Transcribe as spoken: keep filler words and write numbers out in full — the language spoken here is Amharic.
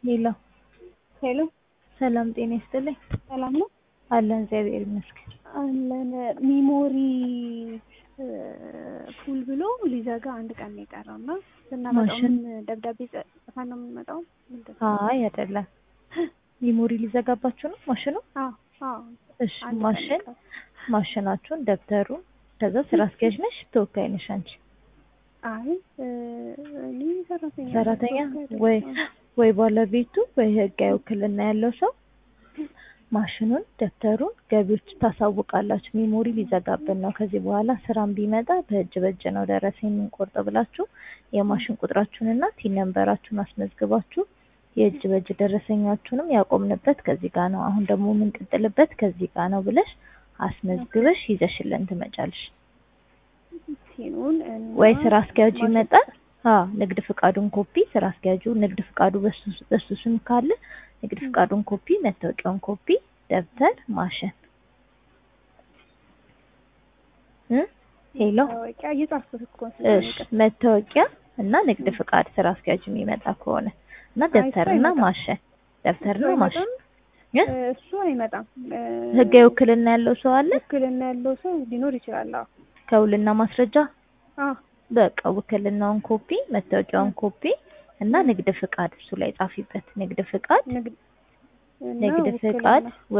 ሄሎ ሄሎ ሰላም ጤና ይስጥልኝ። ሰላም ነው አለን እግዚአብሔር ይመስገን። አለን። ሚሞሪ ፉል ብሎ ሊዘጋ አንድ ቀን ነው የቀረው እና ስናመጣው ማሽን? ምን ደብዳቤ ጽፈን ነው የምንመጣው? ምንድን ነው? አይ አይደለም፣ ሚሞሪ ሊዘጋባችሁ ነው ማሽኑ? አዎ አዎ። እሺ አንድ ቀን ማሽን የቀረው። ማሽናችሁን ደብተሩን፣ ከዛ ስራ አስኪያጅ ነሽ ተወካይ ነሽ አንቺ? አይ እኔ ሰራተኛ ነኝ። ሰራተኛ ተወካይ ወይ አይደለሁም። ወይ ባለቤቱ ወይ ህጋዊ ውክልና ያለው ሰው ማሽኑን ደብተሩን ገቢዎች ታሳውቃላችሁ። ሚሞሪ ሊዘጋብን ነው ከዚህ በኋላ ስራም ቢመጣ በእጅ በእጅ ነው ደረሰኝ የምንቆርጥ ብላችሁ የማሽን ቁጥራችሁንና ቲን ነምበራችሁን አስመዝግባችሁ የእጅ በእጅ ደረሰኛችሁንም ያቆምንበት ከዚህ ጋር ነው፣ አሁን ደግሞ የምንቀጥልበት ከዚህ ጋር ነው ብለሽ አስመዝግበሽ ይዘሽልን ትመጫለሽ። ሲኑን እና ወይ ስራ አስኪያጁ ማሽን- ይመጣል። አዎ ንግድ ፍቃዱን ኮፒ ስራ አስኪያጁ ንግድ ፍቃዱ በሱ በሱ ስም ካለ ንግድ ፍቃዱን ኮፒ፣ መታወቂያውን ኮፒ፣ ደብተር፣ ማሽን እ ሄሎ መታወቂያ እየጻፍኩት እኮ እሺ፣ ስለሚቀር መታወቂያ እና ንግድ ፍቃድ ስራ አስኪያጁ የሚመጣ ከሆነ እና ደብተርና አይመጣም። ማሽን ደብተርና እሱ ማሽን አይመጣም። እ እሱ አይመጣም። ህጋዊ ውክልና ያለው ሰው አለ። ውክልና ያለው ሰው ሊኖር ይችላል። አዎ ከውልና ማስረጃ አዎ በቃ ውክልናውን ኮፒ፣ መታወቂያውን ኮፒ እና ንግድ ፍቃድ እሱ ላይ ጻፊበት። ንግድ ፍቃድ ንግድ እና ንግድ ውክልና ፍቃድ